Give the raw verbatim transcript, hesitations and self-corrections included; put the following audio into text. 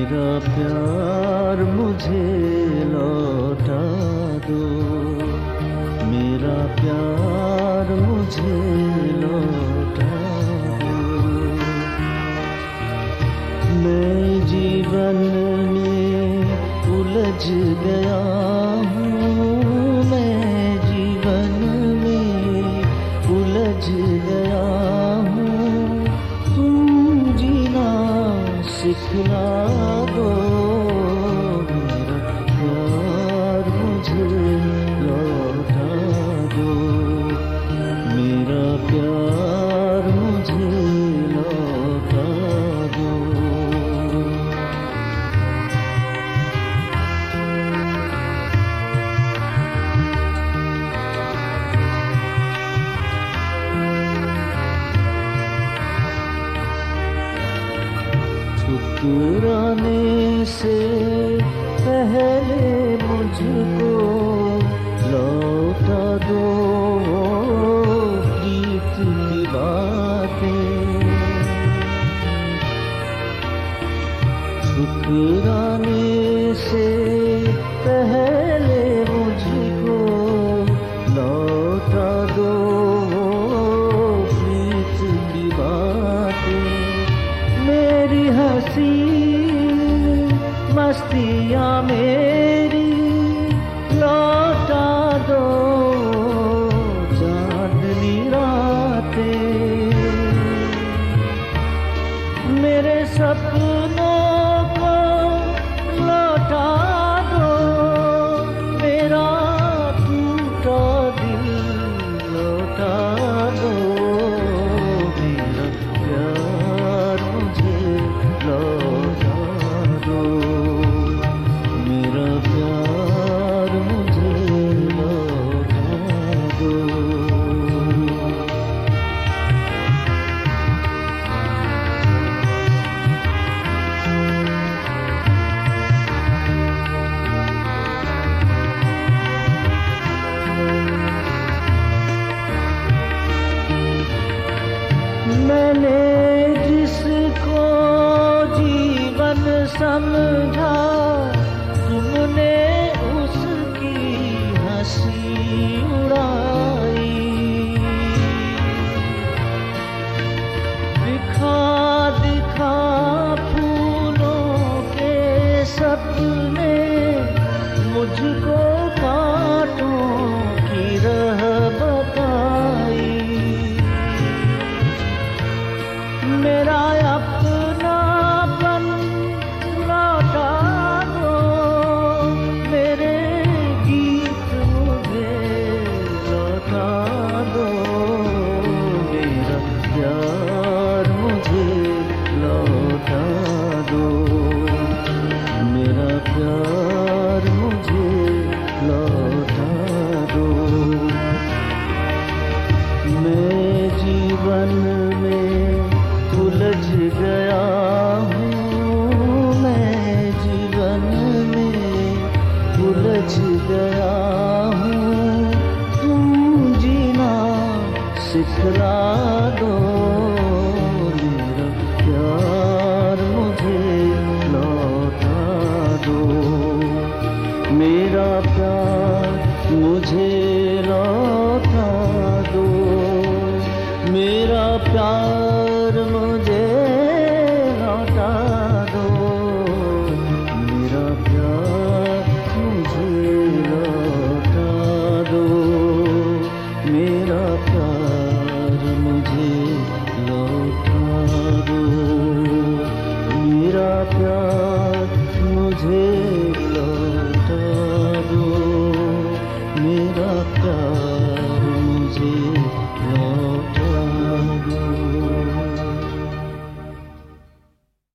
मेरा प्यार मुझे लौटा दो, मेरा प्यार मुझे लौटा दो। मैं जीवन में उलझ गया हूँ, मैं जीवन में उलझ गया हूँ। तुम जीना सिखला दो, मेरा प्यार मुझे लौटा दो, मेरा प्यार मुझे लौटा दो। ठुकराने से पहले मुझको लौटा दो प्रीत की बातें। ठुकराने से पहले मुझको लौटा दो प्रीत की बातें। मेरी हंसी मस्तियाँ मेरी लौटा दो, चांदनी रातें। मेरे सपनों को लौटा दो, मेरा टूटा दिल लौटा दो। मेरा प्यार मुझे लौटा दो, मेरा प्यार मुझे लौटा दो। मैंने जिसको जीवन समझा, तुमने उसकी हंसी उड़ाई। दिखा दिखा फूलों के सपने, मुझको कांटों की राह बताई। मेरा अपनापन लौटा दो, मेरे गीत मुझे लौटा दो। मेरा प्यार मुझे लौटा दो, मेरा प्यार मुझे लौटा दो। मैं जीवन में उलझ गया हूँ, मैं जीवन में उलझ गया हूँ। तुम जीना सिखला दो, मेरा प्यार मुझे लौटा दो, मेरा प्यार मुझे लौटा दो। मेरा प्यार मुझे लौटा दो, मेरा प्यार मुझे लौटा दो, मेरा प्यार मुझे लौटा दो, मेरा प्यार मुझे लौटा दो, मेरा प्यार